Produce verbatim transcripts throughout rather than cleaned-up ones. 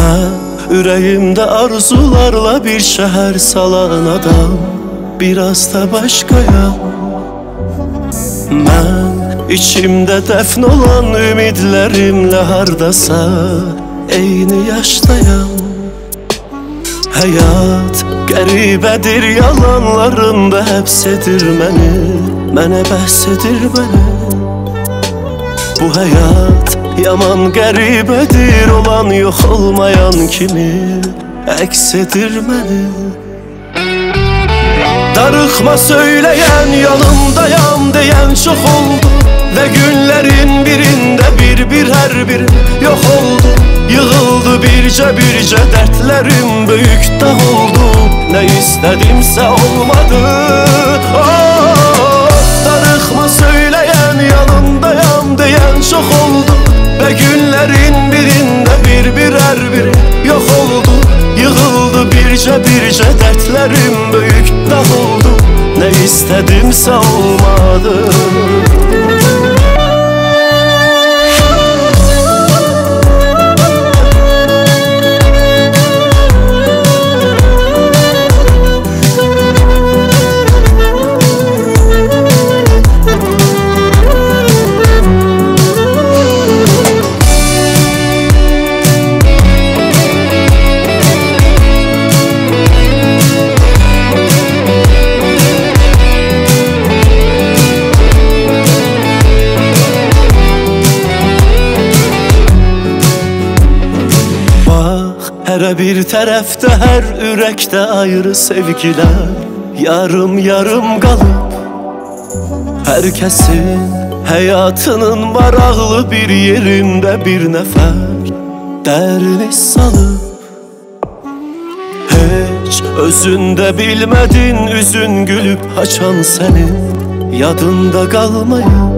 Mən ürəyimdə arzularla bir şəhər salan adam, biraz da başqayam. Mən içimdə dəfn olan ümidlərimlə hardasa eyni yaşdayam. Həyat qəribədir, yalanlarında həbs edir məni, mənə bəhs edir məni. Bu həyat yaman qəribədir, olan yox olmayan kimi əks edir məni. Darıxma söyləyən, yanımdayam deyən çox oldu və günlərin birində bir-bir hər bir yox oldu. Yığıldı bircə bircə dərdlərim, böyük dağ oldu. Nə istədimsə olmadı. Oh, darıxma söyləyən, yanımdayam deyən çox oldu və günlərin birində bir-bir hər bir yox oldu. Yığıldı bircə bircə dərdlərim, böyük dağ oldu. Nə istədimsə olmadı. Hərə bir tərəfdə, hər ürəkdə ayrı sevgilər, yarım yarım qalıb. Hər kəsin həyatının maraqlı bir yerində bir nəfər dərini salıb. Heç özündə bilmədin, üzün gülüb açan sənin yadında qalmayıb.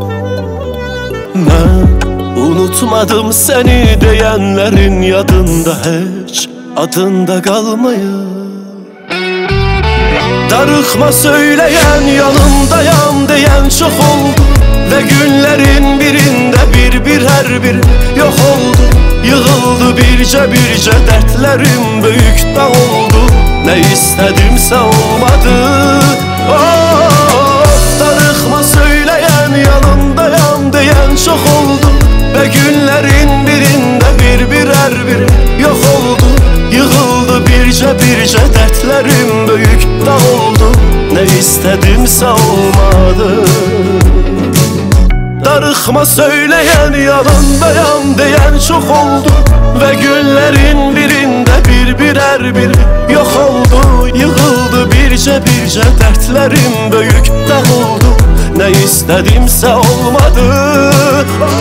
Mən unutmadım səni deyənlərin yadında heç adında qalmayıb. Darıxma söyləyən, yanımdayam deyən çox oldu və günlərin birində bir-bir hər bir yox oldu. Yığıldı bircə bircə dərdlərim, böyük dağ oldu. Nə istədimsə olmadı. Oh, darıxma söyləyən, yanımdayam deyən çox oldu və günlərin birində bir-bir hər bir yox oldu. Yığıldı bircə bircə dərdlərim, böyük dağ oldu. Nə istədimsə olmadı. Darıxma söyləyən, yanındayam deyən çox oldu və günlərin birində bir-bir hər bir yox oldu. Yığıldı bircə bircə dərdlərim, böyük dağ oldu. Nə istədimsə olmadı.